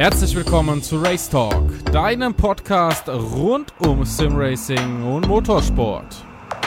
Herzlich willkommen zu Race Talk, deinem Podcast rund um Simracing und Motorsport.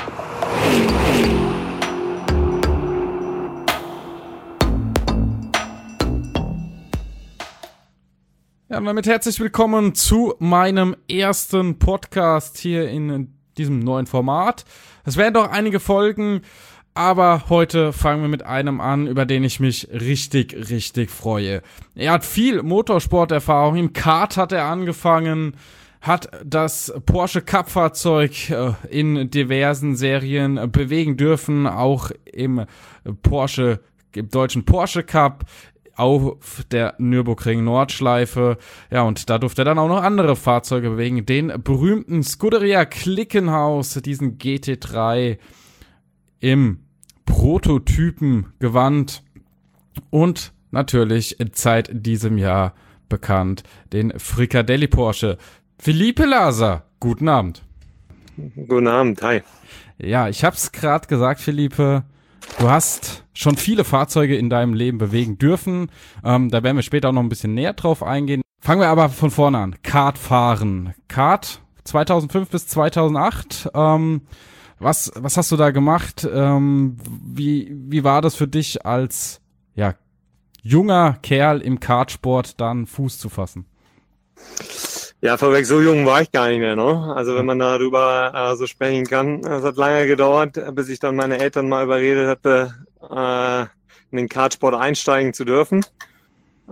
Ja, und damit herzlich willkommen zu meinem ersten Podcast hier in diesem neuen Format. Es werden doch einige Folgen, aber heute fangen wir mit einem an, über den ich mich richtig freue. Er hat viel Motorsport-Erfahrung. Im Kart hat er angefangen, hat das Porsche Cup-Fahrzeug in diversen Serien bewegen dürfen, auch im deutschen Porsche Cup, auf der Nürburgring Nordschleife. Ja, und da durfte er dann auch noch andere Fahrzeuge bewegen. Den berühmten Scuderia Klickenhaus, diesen GT3 im Prototypengewand und natürlich seit diesem Jahr bekannt den Fricadelli Porsche. Philippe Laser, guten Abend. Guten Abend, hi. Ja, ich hab's gerade gesagt, Philippe, du hast schon viele Fahrzeuge in deinem Leben bewegen dürfen. Da werden wir später auch noch ein bisschen näher drauf eingehen. Fangen wir aber von vorne an. Kartfahren. Kart 2005 bis 2008. Was hast du da gemacht? Wie war das für dich als junger Kerl im Kartsport dann Fuß zu fassen? Ja, vorweg, so jung war ich gar nicht mehr, ne? Also wenn man darüber so sprechen kann. Es hat lange gedauert, bis ich dann meine Eltern mal überredet hatte, in den Kartsport einsteigen zu dürfen. Ich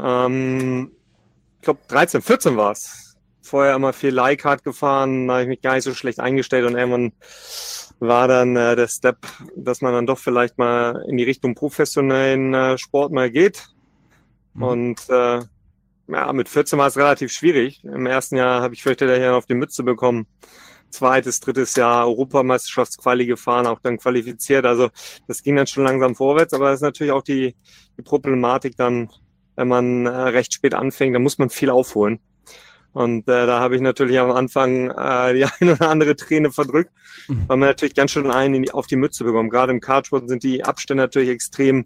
glaube 13, 14 war es. Vorher immer viel Leihkart gefahren, da habe ich mich gar nicht so schlecht eingestellt und irgendwann war dann der Step, dass man dann doch vielleicht mal in die Richtung professionellen Sport mal geht. Und mit 14 war es relativ schwierig. Im ersten Jahr habe ich fürchterlich hier auf die Mütze bekommen. Zweites, drittes Jahr Europameisterschaftsquali gefahren, auch dann qualifiziert. Also das ging dann schon langsam vorwärts, aber das ist natürlich auch die Problematik dann, wenn man recht spät anfängt, dann muss man viel aufholen. Und da habe ich natürlich am Anfang die eine oder andere Träne verdrückt, weil man natürlich ganz schön einen auf die Mütze bekommt. Gerade im Kartsport sind die Abstände natürlich extrem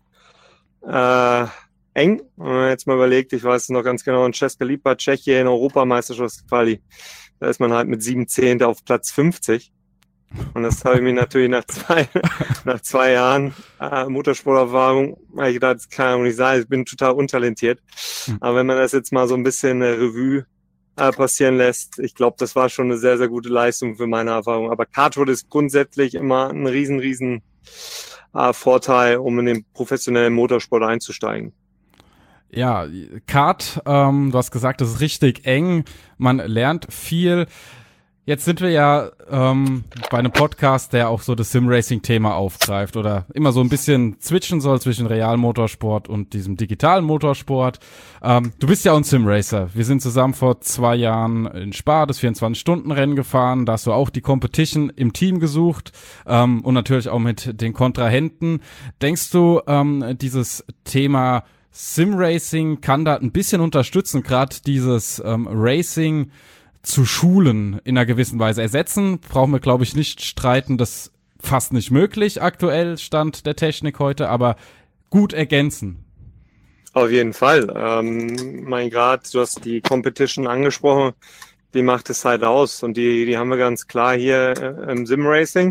eng. Wenn man jetzt mal überlegt, ich weiß es noch ganz genau, in Česká Lípa, Tschechien, Europameisterschaftsquali, da ist man halt mit 7/10 auf Platz 50. Und das habe ich mir natürlich nach zwei Jahren Motorsporterfahrung, habe ich gedacht, das kann ja nicht sein, ich bin total untalentiert. Aber wenn man das jetzt mal so ein bisschen Revue passieren lässt, ich glaube, das war schon eine sehr, sehr gute Leistung für meine Erfahrung. Aber Kartsport ist grundsätzlich immer ein riesen Vorteil, um in den professionellen Motorsport einzusteigen. Ja, Kart, du hast gesagt, das ist richtig eng, man lernt viel. Jetzt sind wir ja bei einem Podcast, der auch so das Sim-Racing-Thema aufgreift oder immer so ein bisschen switchen soll zwischen Realmotorsport und diesem digitalen Motorsport. Du bist ja auch ein Sim-Racer. Wir sind zusammen vor 2 Jahren in Spa das 24-Stunden-Rennen gefahren. Da hast du auch die Competition im Team gesucht und natürlich auch mit den Kontrahenten. Denkst du, dieses Thema Sim-Racing kann da ein bisschen unterstützen, gerade dieses Racing zu schulen in einer gewissen Weise? Ersetzen brauchen wir, glaube ich, nicht streiten, das ist fast nicht möglich aktuell, Stand der Technik heute, aber gut ergänzen. Auf jeden Fall. Mein Grad, du hast die Competition angesprochen, die macht es halt aus und die haben wir ganz klar hier im Sim-Racing.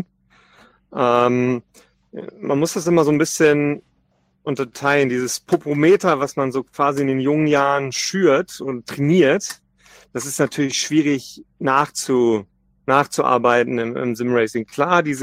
Man muss das immer so ein bisschen unterteilen, dieses Popometer, was man so quasi in den jungen Jahren schürt und trainiert, das ist natürlich schwierig nachzuarbeiten im Sim-Racing. Klar, die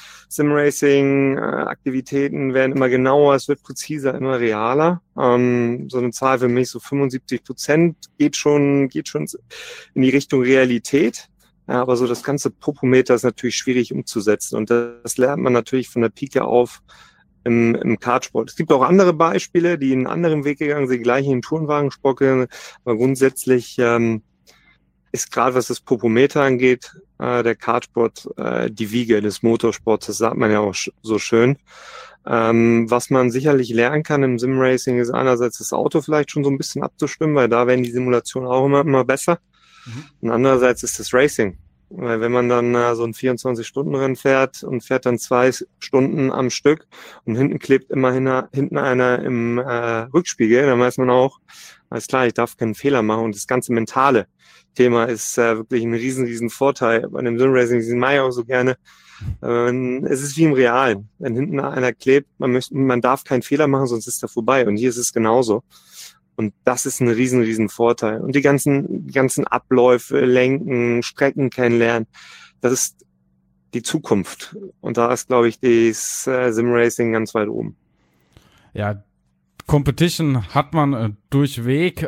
Sim-Racing-Aktivitäten werden immer genauer, es wird präziser, immer realer. So eine Zahl für mich, so 75% geht schon in die Richtung Realität. Ja, aber so das ganze Popometer ist natürlich schwierig umzusetzen und das lernt man natürlich von der Pike auf im Kartsport. Es gibt auch andere Beispiele, die einen anderen Weg gegangen sind, gleich in den Tourenwagensport gegangen, aber grundsätzlich ist gerade, was das Popometer angeht, der Kartsport die Wiege des Motorsports, das sagt man ja auch so schön. Was man sicherlich lernen kann im Sim-Racing ist einerseits das Auto vielleicht schon so ein bisschen abzustimmen, weil da werden die Simulationen auch immer besser. Und andererseits ist das Racing. Weil wenn man dann so ein 24-Stunden-Rennen fährt und fährt dann 2 Stunden am Stück und hinten klebt immer hinten einer im Rückspiegel, dann weiß man auch, alles klar, ich darf keinen Fehler machen. Und das ganze mentale Thema ist wirklich ein riesen Vorteil. Bei dem Simracing, den mache ich auch so gerne. Es ist wie im Realen. Wenn hinten einer klebt, man darf keinen Fehler machen, sonst ist er vorbei. Und hier ist es genauso. Und das ist ein riesen Vorteil. Und die ganzen Abläufe, Lenken, Strecken kennenlernen, das ist die Zukunft. Und da ist, glaube ich, das Simracing ganz weit oben. Ja, Competition hat man durchweg.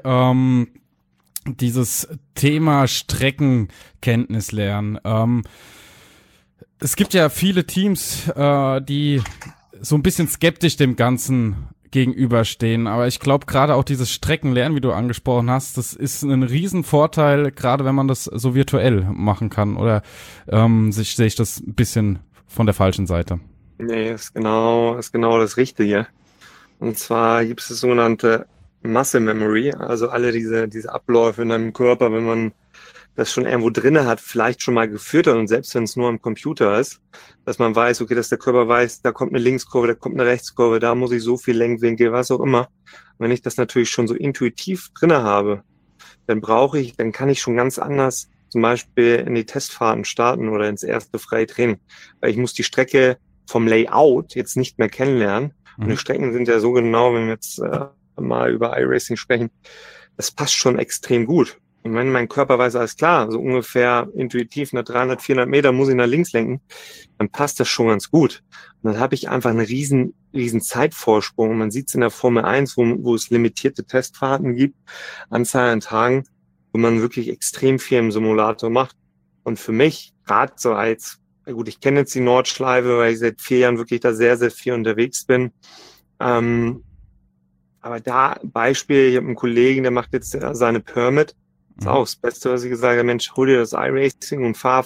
Dieses Thema Streckenkenntnis lernen. Es gibt ja viele Teams, die so ein bisschen skeptisch dem Ganzen gegenüberstehen, aber ich glaube gerade auch dieses Streckenlernen, wie du angesprochen hast, das ist ein Riesenvorteil, gerade wenn man das so virtuell machen kann, oder sehe ich das ein bisschen von der falschen Seite? Nee, ist genau das Richtige. Und zwar gibt es das sogenannte Muscle Memory, also alle diese Abläufe in deinem Körper, wenn man das schon irgendwo drinne hat, vielleicht schon mal geführt hat und selbst wenn es nur am Computer ist, dass man weiß, okay, dass der Körper weiß, da kommt eine Linkskurve, da kommt eine Rechtskurve, da muss ich so viel Lenkwinkel, was auch immer. Und wenn ich das natürlich schon so intuitiv drinne habe, dann kann ich schon ganz anders zum Beispiel in die Testfahrten starten oder ins erste freie Training. Weil ich muss die Strecke vom Layout jetzt nicht mehr kennenlernen. Und die Strecken sind ja so genau, wenn wir jetzt mal über iRacing sprechen, das passt schon extrem gut. Und wenn mein Körper weiß, alles klar, so ungefähr intuitiv nach 300, 400 Meter muss ich nach links lenken, dann passt das schon ganz gut. Und dann habe ich einfach einen riesen Zeitvorsprung. Und man sieht es in der Formel 1, wo es limitierte Testfahrten gibt, Anzahl an Tagen, wo man wirklich extrem viel im Simulator macht. Und für mich, gerade so gut, ich kenne jetzt die Nordschleife, weil ich seit 4 Jahren wirklich da sehr viel unterwegs bin. Aber da Beispiel, ich habe einen Kollegen, der macht jetzt seine Permit. Das ist auch das Beste, was ich gesagt habe, Mensch, hol dir das iRacing und fahr.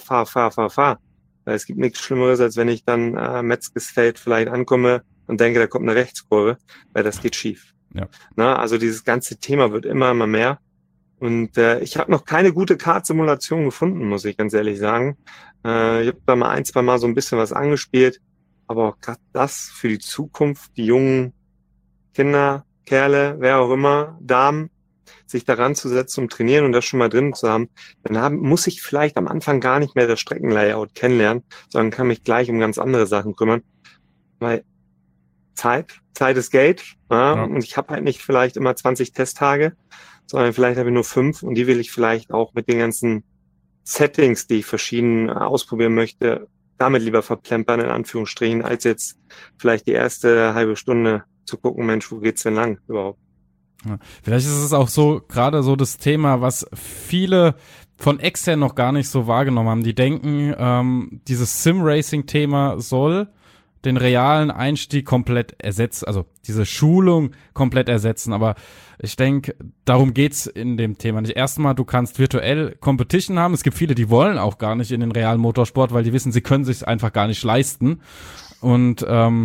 Weil es gibt nichts Schlimmeres, als wenn ich dann Metzgesfeld vielleicht ankomme und denke, da kommt eine Rechtskurve, weil das geht schief. Ja. Also dieses ganze Thema wird immer mehr. Und ich habe noch keine gute Kart-Simulation gefunden, muss ich ganz ehrlich sagen. Ich habe da mal 1, 2 Mal so ein bisschen was angespielt. Aber auch gerade das für die Zukunft, die jungen Kinder, Kerle, wer auch immer, Damen, sich daran zu setzen, um trainieren und das schon mal drin zu haben, dann muss ich vielleicht am Anfang gar nicht mehr das Streckenlayout kennenlernen, sondern kann mich gleich um ganz andere Sachen kümmern. Weil Zeit ist Geld. Ja. Und ich habe halt nicht vielleicht immer 20 Testtage, sondern vielleicht habe ich nur 5 und die will ich vielleicht auch mit den ganzen Settings, die ich verschieden ausprobieren möchte, damit lieber verplempern, in Anführungsstrichen, als jetzt vielleicht die erste halbe Stunde zu gucken, Mensch, wo geht's denn lang überhaupt? Ja, vielleicht ist es auch so, gerade so das Thema, was viele von extern noch gar nicht so wahrgenommen haben. Die denken, dieses Sim-Racing-Thema soll den realen Einstieg komplett ersetzen, also diese Schulung komplett ersetzen. Aber ich denke, darum geht's in dem Thema nicht. Erstmal, du kannst virtuell Competition haben. Es gibt viele, die wollen auch gar nicht in den realen Motorsport, weil die wissen, sie können sich einfach gar nicht leisten. Und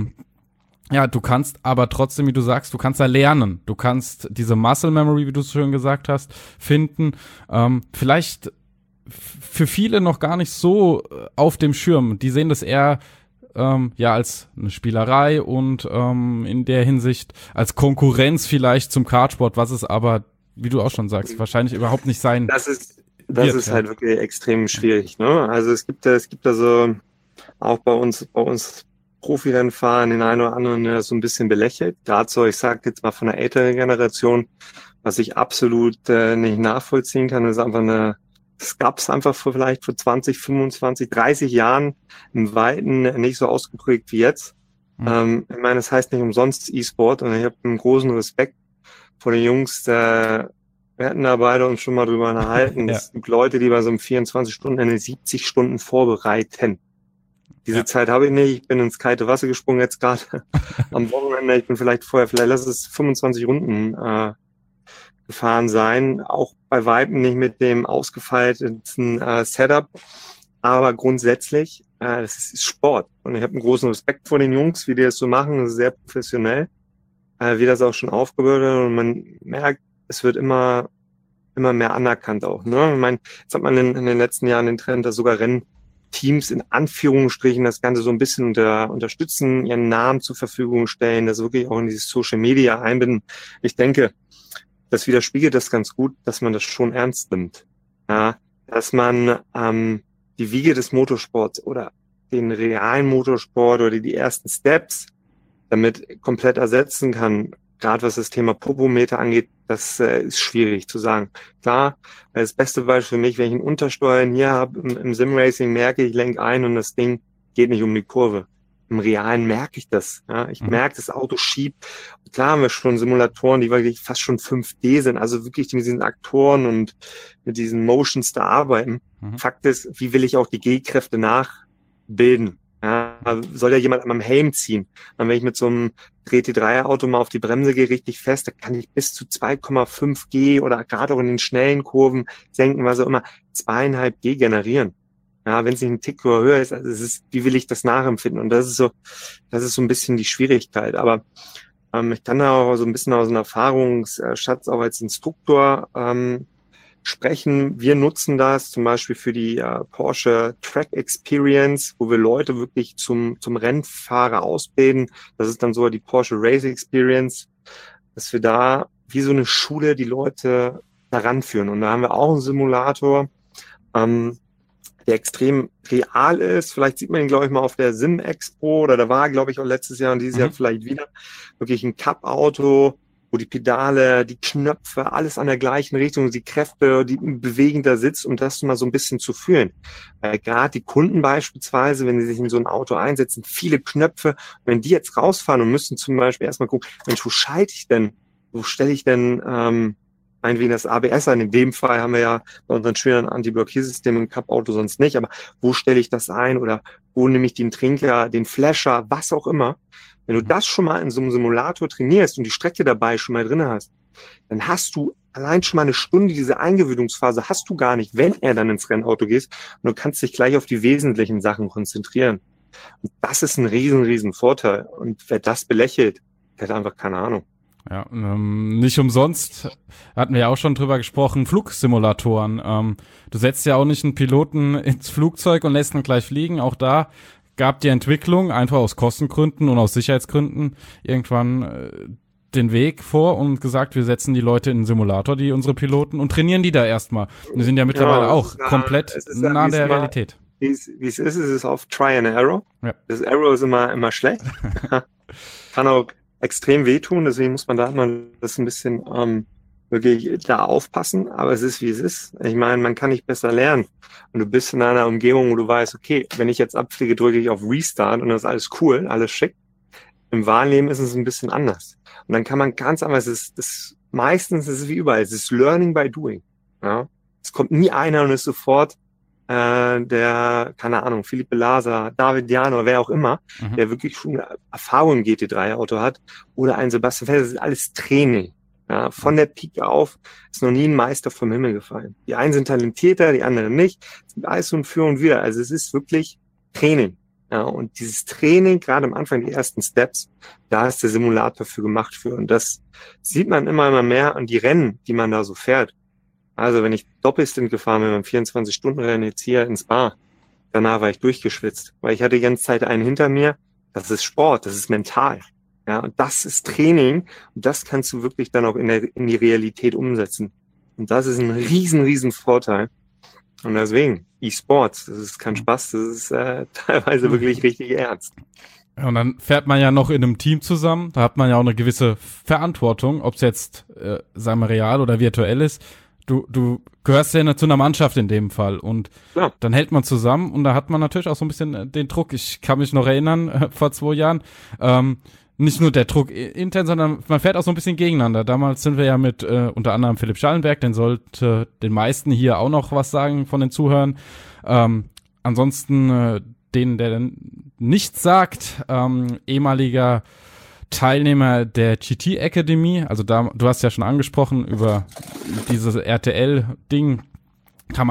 ja, du kannst aber trotzdem, wie du sagst, du kannst da lernen. Du kannst diese Muscle Memory, wie du es schön gesagt hast, finden. Vielleicht für viele noch gar nicht so auf dem Schirm. Die sehen das eher ja als eine Spielerei und in der Hinsicht als Konkurrenz vielleicht zum Kartsport, was es aber, wie du auch schon sagst, wahrscheinlich überhaupt nicht sein Das ist halt wirklich extrem schwierig, ne? Also es gibt da so auch bei uns Profirennfahren, den einen oder anderen, der das so ein bisschen belächelt. Dazu, ich sage jetzt mal von der älteren Generation, was ich absolut nicht nachvollziehen kann, ist einfach das gab es einfach vielleicht vor 20, 25, 30 Jahren im Weiten nicht so ausgeprägt wie jetzt. Ich meine, das heißt nicht umsonst E-Sport und ich habe einen großen Respekt vor den Jungs. Wir hatten da beide uns schon mal drüber unterhalten. Es gibt Leute, die bei so einem 24-Stunden-Rennen 70 Stunden vorbereiten. Diese Zeit habe ich nicht. Ich bin ins kalte Wasser gesprungen jetzt gerade am Wochenende. Ich bin vielleicht lass es 25 Runden gefahren sein. Auch bei Weitem nicht mit dem ausgefeilten Setup. Aber grundsätzlich, das ist Sport. Und ich habe einen großen Respekt vor den Jungs, wie die das so machen. Das ist sehr professionell. Wie das auch schon aufgebaut wird. Und man merkt, es wird immer immer mehr anerkannt auch. Ne? Ich meine, jetzt hat man in den letzten Jahren den Trend, dass sogar Rennteams in Anführungsstrichen das Ganze so ein bisschen unterstützen, ihren Namen zur Verfügung stellen, das wirklich auch in dieses Social Media einbinden. Ich denke, das widerspiegelt das ganz gut, dass man das schon ernst nimmt. Ja, dass man die Wiege des Motorsports oder den realen Motorsport oder die ersten Steps damit komplett ersetzen kann. Gerade was das Thema Popometer angeht, das ist schwierig zu sagen. Klar, das beste Beispiel für mich, wenn ich ein Untersteuern hier habe im Simracing, merke ich lenke ein und das Ding geht nicht um die Kurve. Im Realen merke ich das. Ja? Ich merke, das Auto schiebt. Klar haben wir schon Simulatoren, die wirklich fast schon 5D sind, also wirklich mit diesen Aktoren und mit diesen Motions da arbeiten. Fakt ist, wie will ich auch die G-Kräfte nachbilden? Ja, soll ja jemand an meinem Helm ziehen. Und wenn ich mit so einem GT3-Auto mal auf die Bremse gehe, richtig fest, da kann ich bis zu 2,5 G oder gerade auch in den schnellen Kurven senken, was auch immer, 2,5 G generieren. Ja, wenn es nicht ein Tick höher ist, also es ist, wie will ich das nachempfinden? Und das ist so ein bisschen die Schwierigkeit. Aber ich kann da auch so ein bisschen aus einem Erfahrungsschatz auch als Instruktor sprechen. Wir nutzen das zum Beispiel für die Porsche Track Experience, wo wir Leute wirklich zum Rennfahrer ausbilden. Das ist dann so die Porsche Race Experience, dass wir da wie so eine Schule die Leute daran führen. Und da haben wir auch einen Simulator, der extrem real ist. Vielleicht sieht man ihn, glaube ich, mal auf der Sim-Expo oder da war, glaube ich, auch letztes Jahr und dieses Jahr vielleicht wieder. Wirklich ein Cup-Auto, wo die Pedale, die Knöpfe, alles an der gleichen Richtung, die Kräfte, die bewegender sitzt, um das mal so ein bisschen zu fühlen. Weil gerade die Kunden beispielsweise, wenn sie sich in so ein Auto einsetzen, viele Knöpfe, wenn die jetzt rausfahren und müssen zum Beispiel erstmal gucken, Mensch, wo schalte ich denn? Wo stelle ich denn meinetwegen das ABS ein? In dem Fall haben wir ja bei unseren schweren Anti-Blockiersystemen im Cup-Auto sonst nicht, aber wo stelle ich das ein oder wo nehme ich den Trinker, den Flasher, was auch immer? Wenn du das schon mal in so einem Simulator trainierst und die Strecke dabei schon mal drin hast, dann hast du allein schon mal eine Stunde, diese Eingewöhnungsphase hast du gar nicht, wenn er dann ins Rennauto gehst und du kannst dich gleich auf die wesentlichen Sachen konzentrieren. Und das ist ein riesen Vorteil. Und wer das belächelt, der hat einfach keine Ahnung. Ja, nicht umsonst hatten wir ja auch schon drüber gesprochen, Flugsimulatoren. Du setzt ja auch nicht einen Piloten ins Flugzeug und lässt ihn gleich fliegen. Auch da gab die Entwicklung einfach aus Kostengründen und aus Sicherheitsgründen irgendwann den Weg vor und gesagt, wir setzen die Leute in einen Simulator, die unsere Piloten, und trainieren die da erstmal. Wir sind ja mittlerweile auch komplett nah an der Realität. Wie es ist, ist es oft Try and Error. Ja. Das Error ist immer schlecht. Kann auch extrem wehtun, deswegen muss man da immer das ein bisschen wirklich da aufpassen, aber es ist, wie es ist. Ich meine, man kann nicht besser lernen. Und du bist in einer Umgebung, wo du weißt, okay, wenn ich jetzt abfliege, drücke ich auf Restart und das ist alles cool, alles schick. Im wahren Leben ist es ein bisschen anders. Und dann kann man ganz anders, meistens ist es wie überall, es ist Learning by Doing. Ja? Es kommt nie einer und ist sofort der, keine Ahnung, Philippe Lasa, David Diano, wer auch immer, der wirklich schon Erfahrung im GT3-Auto hat, oder ein Sebastian Vettel, das ist alles Training. Ja, von der Pike auf ist noch nie ein Meister vom Himmel gefallen. Die einen sind talentierter, die anderen nicht. Es gibt alles und für und wieder. Also es ist wirklich Training. Ja, und dieses Training, gerade am Anfang, die ersten Steps, da ist der Simulator für gemacht für. Und das sieht man immer mehr an die Rennen, die man da so fährt. Also wenn ich Doppelstint gefahren bin beim 24-Stunden-Rennen jetzt hier ins Spa, danach war ich durchgeschwitzt, weil ich hatte die ganze Zeit einen hinter mir. Das ist Sport, das ist mental. Ja, und das ist Training und das kannst du wirklich dann auch in die Realität umsetzen. Und das ist ein riesen Vorteil. Und deswegen, E-Sports, das ist kein Spaß, das ist teilweise wirklich richtig ernst. Ja, und dann fährt man ja noch in einem Team zusammen, da hat man ja auch eine gewisse Verantwortung, ob es jetzt, sagen wir, real oder virtuell ist. Du gehörst ja zu einer Mannschaft in dem Fall und dann hält man zusammen und da hat man natürlich auch so ein bisschen den Druck. Ich kann mich noch erinnern, vor 2 Jahren, nicht nur der Druck intern, sondern man fährt auch so ein bisschen gegeneinander. Damals sind wir ja mit unter anderem Philipp Schallenberg, den sollte den meisten hier auch noch was sagen von den Zuhörern. Ansonsten denen, der nichts sagt, ehemaliger Teilnehmer der GT Academy, also da, du hast ja schon angesprochen, über dieses RTL-Ding kam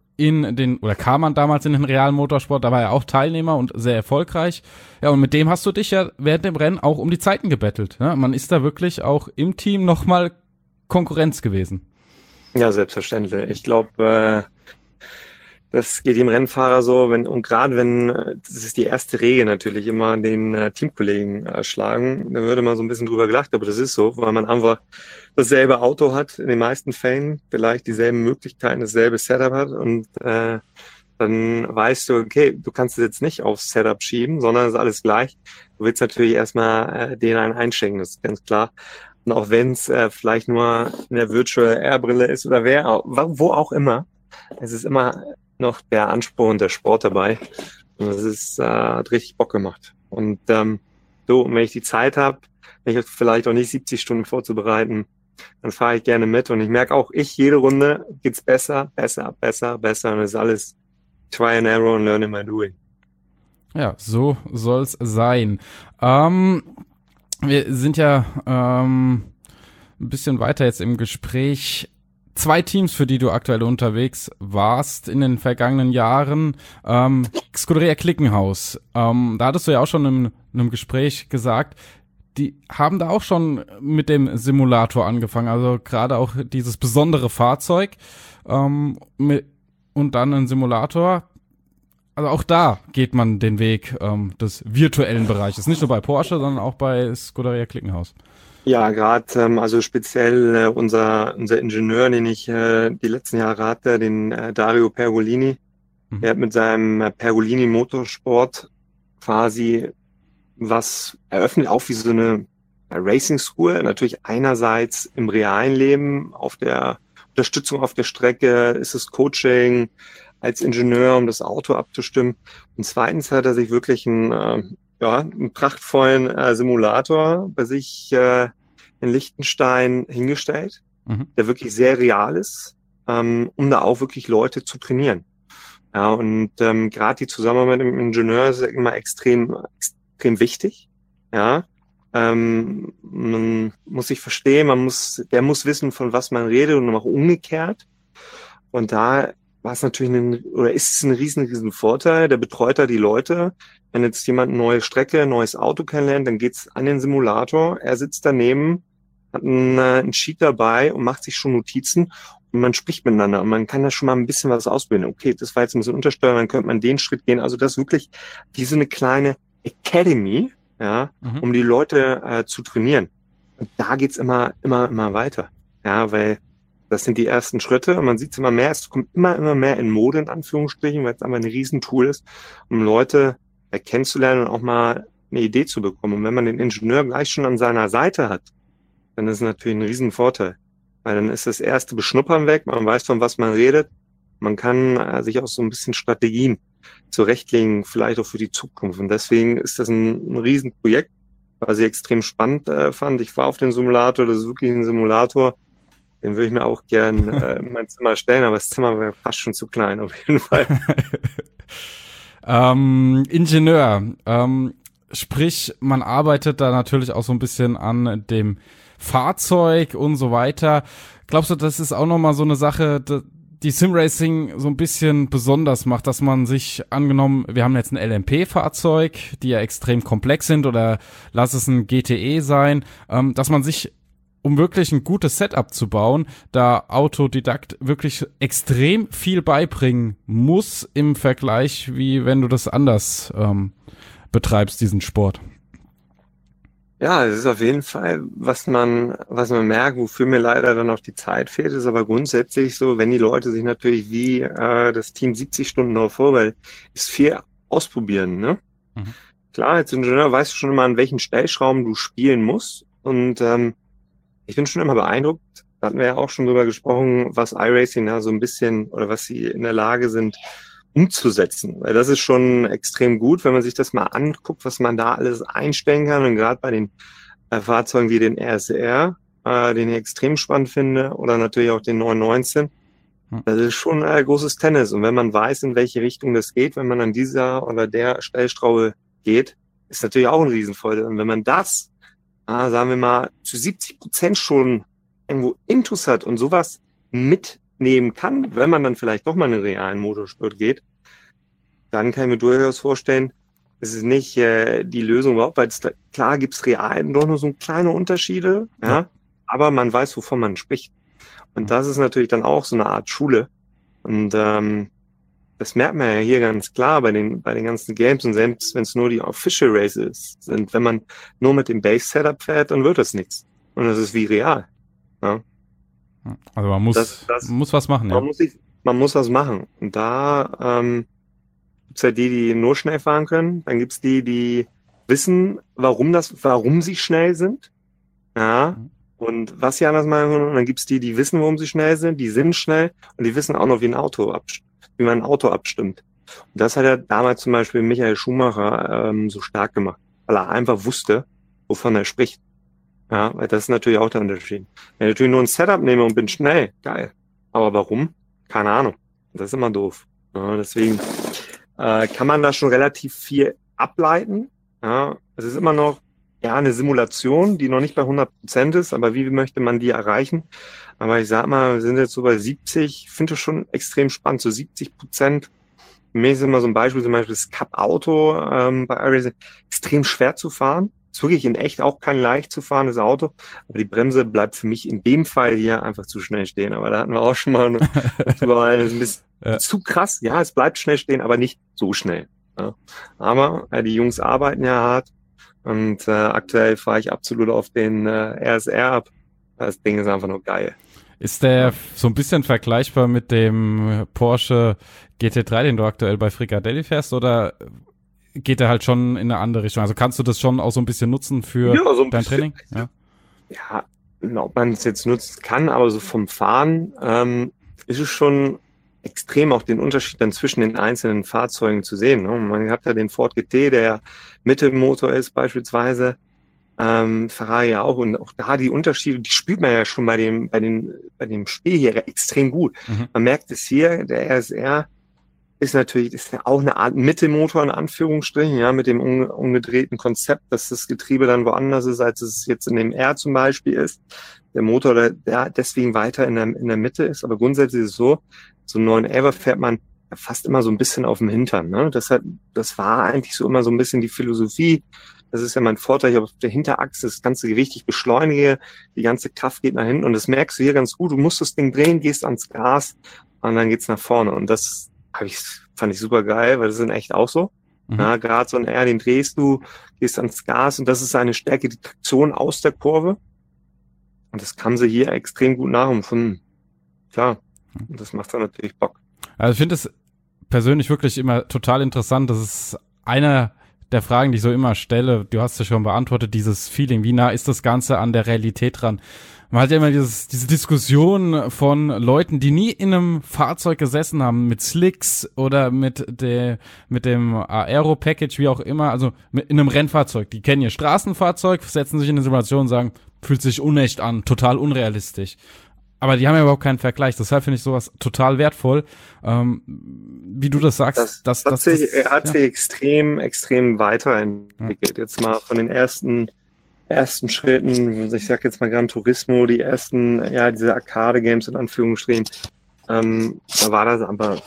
man damals in den realen Motorsport, da war er auch Teilnehmer und sehr erfolgreich. Ja, und mit dem hast du dich ja während dem Rennen auch um die Zeiten gebettelt. Ne? Man ist da wirklich auch im Team nochmal Konkurrenz gewesen. Ja, selbstverständlich. Ich glaube, das geht dem Rennfahrer so, und gerade wenn, das ist die erste Regel natürlich, immer den Teamkollegen schlagen. Da würde man so ein bisschen drüber gelacht, aber das ist so, weil man einfach dasselbe Auto hat, in den meisten Fällen, vielleicht dieselben Möglichkeiten, dasselbe Setup hat und dann weißt du, okay, du kannst es jetzt nicht aufs Setup schieben, sondern es ist alles gleich. Du willst natürlich erstmal den einen einschenken, das ist ganz klar. Und auch wenn es vielleicht nur eine Virtual Air Brille ist oder wo auch immer, es ist immer noch der Anspruch und der Sport dabei. Und das ist, hat richtig Bock gemacht. Und so, wenn ich die Zeit habe, mich vielleicht auch nicht 70 Stunden vorzubereiten, dann fahre ich gerne mit. Und ich merke auch, jede Runde geht's besser. Und es ist alles try and error and learning by doing. Ja, so soll's sein. Wir sind ja ein bisschen weiter jetzt im Gespräch. 2 Teams, für die du aktuell unterwegs warst in den vergangenen Jahren. Scuderia Klickenhaus. Da hattest du ja auch schon in einem Gespräch gesagt, die haben da auch schon mit dem Simulator angefangen. Also gerade auch dieses besondere Fahrzeug und dann ein Simulator. Also auch da geht man den Weg des virtuellen Bereiches. Nicht nur bei Porsche, sondern auch bei Scuderia Klickenhaus. Ja, gerade, also speziell unser Ingenieur, den ich die letzten Jahre hatte, den Dario Pergolini, der hat mit seinem Pergolini Motorsport quasi was eröffnet, auch wie so eine Racing School. Natürlich einerseits im realen Leben, auf der Unterstützung auf der Strecke, ist es Coaching als Ingenieur, um das Auto abzustimmen. Und zweitens hat er sich wirklich einen prachtvollen Simulator bei sich in Liechtenstein hingestellt, der wirklich sehr real ist, um da auch wirklich Leute zu trainieren. Ja, und gerade die Zusammenarbeit mit dem Ingenieur ist immer extrem wichtig. Ja, man muss sich verstehen, der muss wissen, von was man redet und auch umgekehrt. Und da war es natürlich ist es ein riesen Vorteil. Der betreut da die Leute. Wenn jetzt jemand eine neue Strecke, ein neues Auto kennenlernt, dann geht's an den Simulator. Er sitzt daneben, hat einen Sheet dabei und macht sich schon Notizen und man spricht miteinander und man kann da schon mal ein bisschen was ausbilden. Okay, das war jetzt ein bisschen untersteuern, dann könnte man den Schritt gehen. Also das ist wirklich wie so eine kleine Academy, ja, um die Leute zu trainieren. Und da geht's immer weiter. Ja, weil das sind die ersten Schritte und man sieht es immer mehr, es kommt immer mehr in Mode, in Anführungsstrichen, weil es einfach ein Riesentool ist, um Leute kennenzulernen und auch mal eine Idee zu bekommen. Und wenn man den Ingenieur gleich schon an seiner Seite hat, dann ist es natürlich ein Riesenvorteil. Weil dann ist das erste Beschnuppern weg, man weiß, von was man redet, man kann sich auch so ein bisschen Strategien zurechtlegen, vielleicht auch für die Zukunft. Und deswegen ist das ein Riesenprojekt, was ich extrem spannend fand. Ich war auf dem Simulator, das ist wirklich ein Simulator, den würde ich mir auch gern in mein Zimmer stellen, aber das Zimmer wäre fast schon zu klein, auf jeden Fall. Ingenieur, sprich, man arbeitet da natürlich auch so ein bisschen an dem Fahrzeug und so weiter. Glaubst du, das ist auch nochmal so eine Sache, die Simracing so ein bisschen besonders macht, dass man sich angenommen, wir haben jetzt ein LMP-Fahrzeug, die ja extrem komplex sind, oder lass es ein GTE sein, dass man sich, um wirklich ein gutes Setup zu bauen, da Autodidakt wirklich extrem viel beibringen muss im Vergleich, wie wenn du das anders betreibst, diesen Sport. Ja, es ist auf jeden Fall, was man merkt, wofür mir leider dann auch die Zeit fehlt, ist aber grundsätzlich so, wenn die Leute sich natürlich wie das Team 70 Stunden darauf vorbereitet, ist viel ausprobieren, ne? Klar, als Ingenieur weißt du schon immer, an welchen Stellschrauben du spielen musst und ich bin schon immer beeindruckt, da hatten wir ja auch schon drüber gesprochen, was iRacing da so ein bisschen oder was sie in der Lage sind umzusetzen. Weil das ist schon extrem gut, wenn man sich das mal anguckt, was man da alles einstellen kann. Und gerade bei den Fahrzeugen wie den RSR, den ich extrem spannend finde, oder natürlich auch den 919, das ist schon großes Tennis. Und wenn man weiß, in welche Richtung das geht, wenn man an dieser oder der Stellschraube geht, ist natürlich auch ein Riesenvorteil. Und wenn man das sagen wir mal, zu 70% schon irgendwo Intus hat und sowas mitnehmen kann, wenn man dann vielleicht doch mal in einen realen Motorsport geht, dann kann ich mir durchaus vorstellen, es ist nicht die Lösung überhaupt, weil klar gibt's real doch nur so kleine Unterschiede, ja, aber man weiß, wovon man spricht. Und das ist natürlich dann auch so eine Art Schule. Und das merkt man ja hier ganz klar bei den ganzen Games, und selbst wenn es nur die Official Races sind, wenn man nur mit dem Base-Setup fährt, dann wird das nichts. Und das ist wie real. Ja? Also man muss was machen, ja. Man muss was machen. Und da gibt's ja die nur schnell fahren können. Dann gibt's die wissen, warum sie schnell sind. Ja. Und was sie anders machen. Und dann gibt's die wissen, warum sie schnell sind. Die sind schnell. Und die wissen auch noch, wie man ein Auto abstimmt. Und das hat ja damals zum Beispiel Michael Schumacher so stark gemacht. Weil er einfach wusste, wovon er spricht. Ja, weil das ist natürlich auch der Unterschied. Wenn ich natürlich nur ein Setup nehme und bin schnell, geil. Aber warum? Keine Ahnung. Das ist immer doof. Ja, deswegen kann man da schon relativ viel ableiten. Ja, es ist immer noch eine Simulation, die noch nicht bei 100% ist, aber wie möchte man die erreichen? Aber ich sag mal, wir sind jetzt so bei 70. Ich finde das schon extrem spannend. So 70%. Mir ist immer so ein Beispiel, zum Beispiel das Cup-Auto bei iRacing, extrem schwer zu fahren. Ist wirklich in echt auch kein leicht zu fahrendes Auto, aber die Bremse bleibt für mich in dem Fall hier einfach zu schnell stehen. Aber da hatten wir auch schon mal ein bisschen zu krass. Ja, es bleibt schnell stehen, aber nicht so schnell. Ja. Aber die Jungs arbeiten ja hart, und aktuell fahre ich absolut auf den RSR ab. Das Ding ist einfach nur geil. Ist der so ein bisschen vergleichbar mit dem Porsche GT3, den du aktuell bei Fricadelli fährst, oder geht er halt schon in eine andere Richtung? Also kannst du das schon auch so ein bisschen nutzen für so dein Training? Ja, ob man es jetzt nutzen kann, aber so vom Fahren ist es schon extrem auch den Unterschied dann zwischen den einzelnen Fahrzeugen zu sehen. Ne? Man hat ja den Ford GT, der Mittelmotor ist beispielsweise, Ferrari ja auch, und auch da die Unterschiede, die spürt man ja schon bei dem Spiel hier extrem gut. Man merkt es hier, der RSR ist ja auch eine Art Mittelmotor in Anführungsstrichen, ja, mit dem umgedrehten Konzept, dass das Getriebe dann woanders ist, als es jetzt in dem R zum Beispiel ist. Der Motor, der deswegen weiter in der Mitte ist, aber grundsätzlich ist es so einen 911 fährt man fast immer so ein bisschen auf dem Hintern, ne? Das war eigentlich so immer so ein bisschen die Philosophie. Das ist ja mein Vorteil, ich auf der Hinterachse das ganze Gewicht, ich beschleunige, die ganze Kraft geht nach hinten, und das merkst du hier ganz gut. Du musst das Ding drehen, gehst ans Gas, und dann geht's nach vorne, und das fand ich super geil, weil das ist in echt auch so. Ja, gerade so ein R, den drehst du, gehst ans Gas, und das ist seine Stärke, die Traktion aus der Kurve. Und das kann sie hier extrem gut nachempfinden. Klar, und das macht dann natürlich Bock. Also ich finde es persönlich wirklich immer total interessant. Das ist einer der Fragen, die ich so immer stelle. Du hast ja schon beantwortet, dieses Feeling. Wie nah ist das Ganze an der Realität dran? Man hat ja immer diese Diskussion von Leuten, die nie in einem Fahrzeug gesessen haben, mit Slicks oder mit dem Aero-Package, wie auch immer, also in einem Rennfahrzeug. Die kennen ihr Straßenfahrzeug, setzen sich in eine Simulation und sagen, fühlt sich unecht an, total unrealistisch. Aber die haben ja überhaupt keinen Vergleich. Deshalb finde ich sowas total wertvoll. Wie du das sagst. Er hat sich extrem, extrem weiterentwickelt. Ja. Jetzt mal von den ersten Schritten, ich sag jetzt mal Gran Turismo, die ersten, diese Arcade-Games in Anführungsstrichen, da war das aber,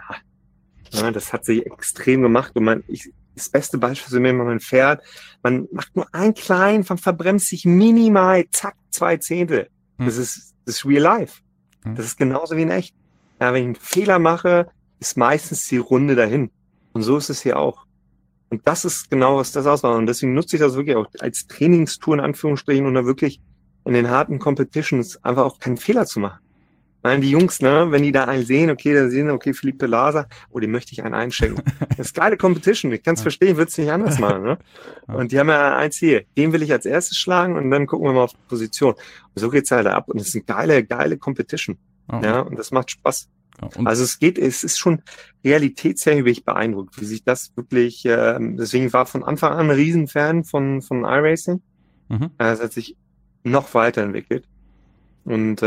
das hat sich extrem gemacht. Und das beste Beispiel ist, wenn man fährt, man macht nur einen kleinen, man verbremst sich minimal, zack, 2 Zehntel. Das ist real life. Das ist genauso wie in echt. Ja, wenn ich einen Fehler mache, ist meistens die Runde dahin. Und so ist es hier auch. Und das ist genau, was das ausmacht. Und deswegen nutze ich das wirklich auch als Trainingstour in Anführungsstrichen, und da wirklich in den harten Competitions einfach auch keinen Fehler zu machen. Weil die Jungs, ne, wenn die da einen sehen, okay, Philippe Laser, den möchte ich einen einschenken. Das ist geile Competition, ich kann es verstehen, ich würde es nicht anders machen. Ne? Und die haben ja ein Ziel, den will ich als erstes schlagen, und dann gucken wir mal auf die Position. Und so geht's halt ab, und es ist eine geile Competition. Ja, und das macht Spaß. Also es ist schon realitätshäufig beeindruckt, wie sich das wirklich, deswegen war von Anfang an ein Riesenfan von iRacing. Es hat sich noch weiterentwickelt. Und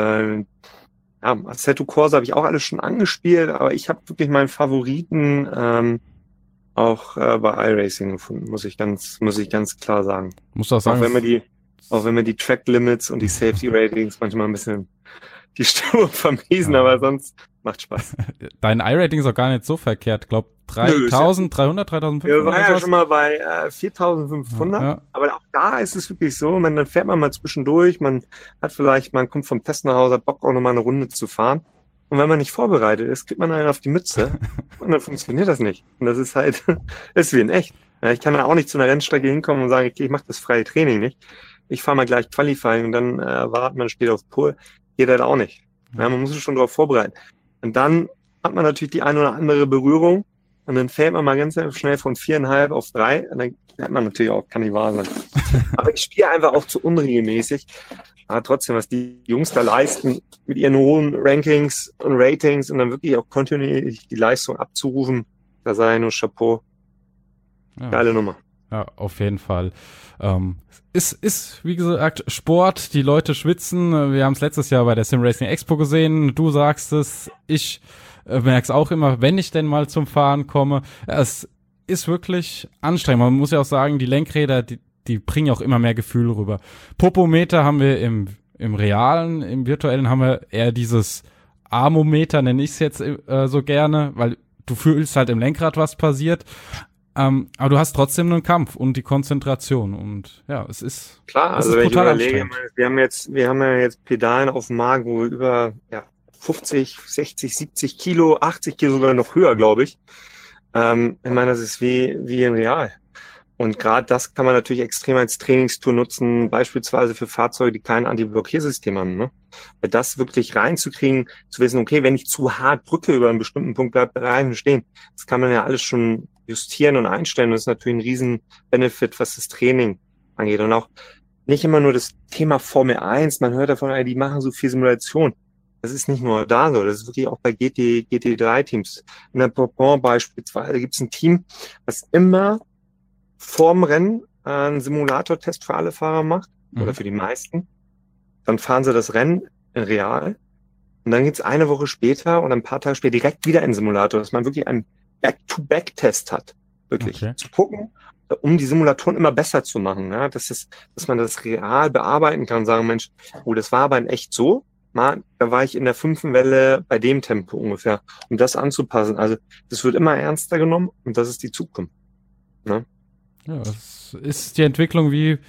Assetto Corsa habe ich auch alles schon angespielt, aber ich habe wirklich meinen Favoriten auch bei iRacing gefunden, muss ich ganz klar sagen. Muss auch sagen. Auch wenn mir die Track Limits und die Safety Ratings manchmal ein bisschen die Stimmung vermiesen, aber sonst macht Spaß. Dein iRating ist auch gar nicht so verkehrt. Ich glaube 3.300, 3.500. Wir waren ja schon mal bei 4.500, aber auch da ist es wirklich so, dann fährt man mal zwischendurch, man kommt vom Test nach Hause, hat Bock auch nochmal eine Runde zu fahren. Und wenn man nicht vorbereitet ist, kriegt man einen auf die Mütze und dann funktioniert das nicht. Und das ist halt, das ist wie in echt. Ja, ich kann da auch nicht zu einer Rennstrecke hinkommen und sagen, okay, ich mache das freie Training nicht. Ich fahre mal gleich Qualifying und dann wartet man, steht auf Pole. Geht halt auch nicht. Ja, man muss sich schon darauf vorbereiten. Und dann hat man natürlich die eine oder andere Berührung und dann fällt man mal ganz schnell von 4,5 auf 3 und dann hat man natürlich auch, kann nicht wahr sein. Aber ich spiele einfach auch zu unregelmäßig. Aber trotzdem, was die Jungs da leisten, mit ihren hohen Rankings und Ratings und dann wirklich auch kontinuierlich die Leistung abzurufen, da sei nur Chapeau. Ja. Geile Nummer. Ja, auf jeden Fall. Ist, wie gesagt, Sport, die Leute schwitzen. Wir haben es letztes Jahr bei der Sim Racing Expo gesehen. Du sagst es, ich merke es auch immer, wenn ich denn mal zum Fahren komme. Es ist wirklich anstrengend. Man muss ja auch sagen, die Lenkräder, die bringen auch immer mehr Gefühl rüber. Popometer haben wir im Realen, im Virtuellen haben wir eher dieses Armometer, nenne ich es jetzt so gerne, weil du fühlst halt im Lenkrad, was passiert. Aber du hast trotzdem einen Kampf und die Konzentration und ja, es ist klar. Also wenn ich überlege, wir haben ja jetzt Pedalen auf dem Markt, wo wir über 50, 60, 70 Kilo, 80 Kilo sogar noch höher, glaube ich. Ich meine, das ist wie in Real. Und gerade das kann man natürlich extrem als Trainingstool nutzen, beispielsweise für Fahrzeuge, die kein Anti-Blockiersystem haben. Ne? Weil das wirklich reinzukriegen, zu wissen, okay, wenn ich zu hart drücke über einen bestimmten Punkt, bleibt der Reifen stehen. Das kann man ja alles schon justieren und einstellen. Das ist natürlich ein riesen Benefit, was das Training angeht. Und auch nicht immer nur das Thema Formel 1. Man hört davon, die machen so viel Simulation. Das ist nicht nur da so. Das ist wirklich auch bei GT3-Teams. In der Bourbon beispielsweise gibt es ein Team, was immer vorm Rennen einen Simulator-Test für alle Fahrer macht oder für die meisten. Dann fahren sie das Rennen in Real und dann geht's eine Woche später oder ein paar Tage später direkt wieder in den Simulator, dass man wirklich einen Back-to-Back-Test hat. Wirklich. Okay. Zu gucken, um die Simulatoren immer besser zu machen. Ja? Dass man das real bearbeiten kann und sagen, Mensch, das war aber in echt so. Da war ich in der 5. Welle bei dem Tempo ungefähr, um das anzupassen. Also das wird immer ernster genommen und das ist die Zukunft. Ne? Ja, es ist die Entwicklung wie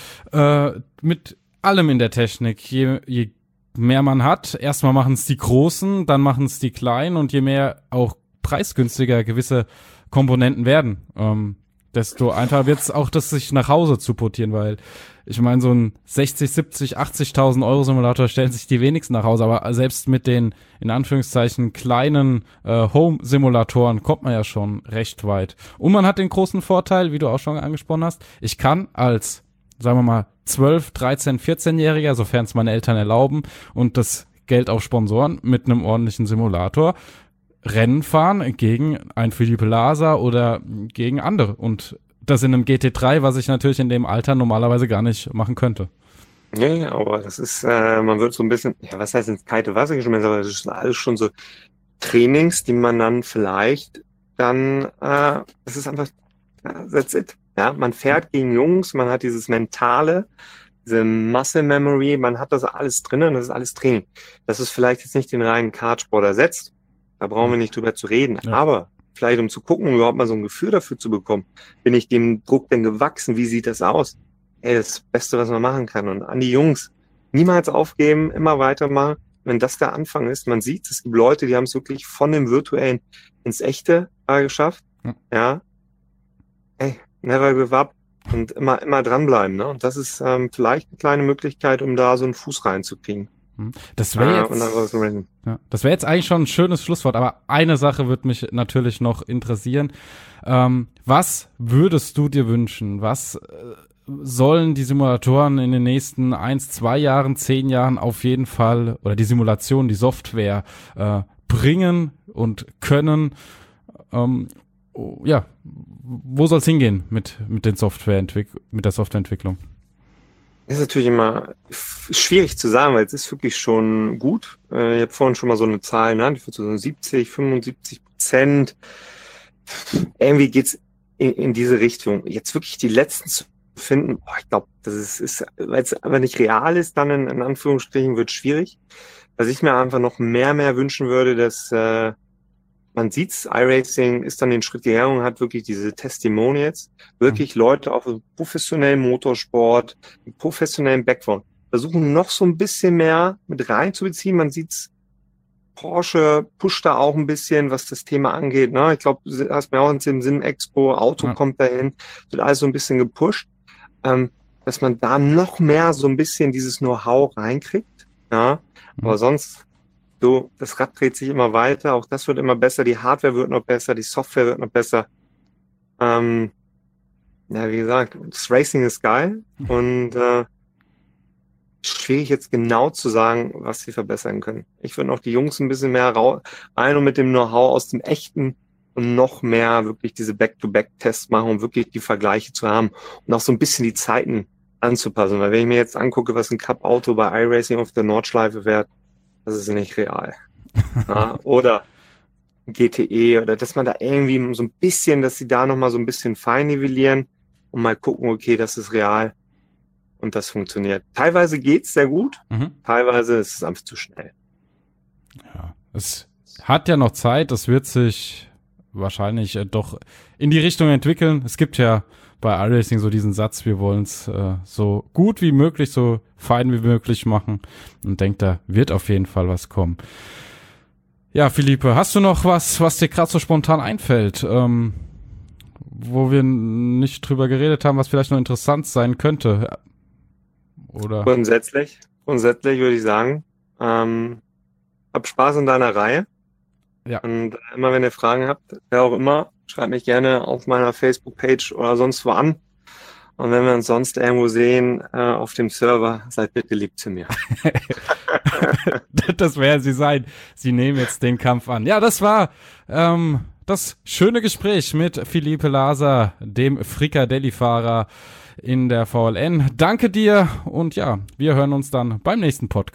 mit allem in der Technik. Je mehr man hat, erstmal machen es die Großen, dann machen es die Kleinen und je mehr auch preisgünstiger gewisse Komponenten werden, desto einfacher wird es auch, das sich nach Hause zu portieren, weil ich meine, so ein 60, 70, 80.000 Euro Simulator stellen sich die wenigsten nach Hause, aber selbst mit den, in Anführungszeichen, kleinen Home-Simulatoren kommt man ja schon recht weit. Und man hat den großen Vorteil, wie du auch schon angesprochen hast, ich kann als, sagen wir mal, 12, 13, 14-Jähriger, sofern es meine Eltern erlauben und das Geld auf Sponsoren mit einem ordentlichen Simulator Rennen fahren gegen ein Felipe Lasa oder gegen andere und das in einem GT3, was ich natürlich in dem Alter normalerweise gar nicht machen könnte. Ja, aber das ist, man wird so ein bisschen, was heißt ins kalte Wasser geschmissen, aber das ist alles schon so Trainings, die man dann vielleicht dann, das ist einfach, that's it. Ja, man fährt gegen Jungs, man hat dieses Mentale, diese Muscle Memory, man hat das alles drin und das ist alles Training. Das ist vielleicht jetzt nicht den reinen Kartsport ersetzt, da brauchen wir nicht drüber zu reden, aber vielleicht um zu gucken, um überhaupt mal so ein Gefühl dafür zu bekommen, bin ich dem Druck denn gewachsen, wie sieht das aus? Das Beste, was man machen kann. Und an die Jungs, niemals aufgeben, immer weitermachen. Wenn das der Anfang ist, man sieht, es gibt Leute, die haben es wirklich von dem Virtuellen ins Echte geschafft. Ja. Never give up und immer dranbleiben. Ne? Und das ist vielleicht eine kleine Möglichkeit, um da so einen Fuß reinzukriegen. Das wäre jetzt eigentlich schon ein schönes Schlusswort, aber eine Sache würde mich natürlich noch interessieren. Was würdest du dir wünschen? Was sollen die Simulatoren in den nächsten 1, 2 Jahren, 10 Jahren auf jeden Fall, oder die Simulation, die Software bringen und können? Wo soll es hingehen mit der Softwareentwicklung? Das ist natürlich immer schwierig zu sagen, weil es ist wirklich schon gut. Ich habe vorhin schon mal so eine Zahl genannt, ich würde so 70, 75%. Irgendwie geht's in diese Richtung. Jetzt wirklich die letzten zu finden, ich glaube, das ist weil es aber nicht real ist, dann in Anführungsstrichen wird schwierig. Was ich mir einfach noch mehr wünschen würde, dass man sieht's, iRacing ist dann den Schritt gegangen und hat wirklich diese Testimonials, wirklich Leute auf dem professionellen Motorsport, im professionellen Background, versuchen noch so ein bisschen mehr mit reinzubeziehen. Man sieht's, Porsche pusht da auch ein bisschen, was das Thema angeht. Ne? Ich glaube, du hast mir auch in dem Sim-Expo, Auto kommt dahin, wird alles so ein bisschen gepusht, dass man da noch mehr so ein bisschen dieses Know-how reinkriegt. Ja? Aber sonst, das Rad dreht sich immer weiter, auch das wird immer besser, die Hardware wird noch besser, die Software wird noch besser. Wie gesagt, das Racing ist geil und schwierig jetzt genau zu sagen, was sie verbessern können. Ich würde noch die Jungs ein bisschen mehr rein und mit dem Know-how aus dem Echten und noch mehr wirklich diese Back-to-Back-Tests machen, um wirklich die Vergleiche zu haben und auch so ein bisschen die Zeiten anzupassen. Weil wenn ich mir jetzt angucke, was ein Cup-Auto bei iRacing auf der Nordschleife wert, das ist nicht real. Ja, oder GTE oder dass man da irgendwie so ein bisschen, dass sie da nochmal so ein bisschen fein nivellieren und mal gucken, okay, das ist real. Und das funktioniert. Teilweise geht's sehr gut, teilweise ist es einfach zu schnell. Ja, es hat ja noch Zeit, das wird sich wahrscheinlich doch in die Richtung entwickeln. Es gibt ja bei iRacing so diesen Satz, wir wollen es so gut wie möglich, so fein wie möglich machen und denke, da wird auf jeden Fall was kommen. Ja, Philippe, hast du noch was dir gerade so spontan einfällt, wo wir nicht drüber geredet haben, was vielleicht noch interessant sein könnte? Oder? Grundsätzlich würde ich sagen, hab Spaß in deiner Reihe. Ja. Und immer wenn ihr Fragen habt, wer auch immer, schreibt mich gerne auf meiner Facebook-Page oder sonst wo an. Und wenn wir uns sonst irgendwo sehen auf dem Server, seid bitte lieb zu mir. Das werden sie sein. Sie nehmen jetzt den Kampf an. Ja, das war das schöne Gespräch mit Philippe Laser, dem Frikadelli-Fahrer in der VLN. Danke dir und ja, wir hören uns dann beim nächsten Podcast.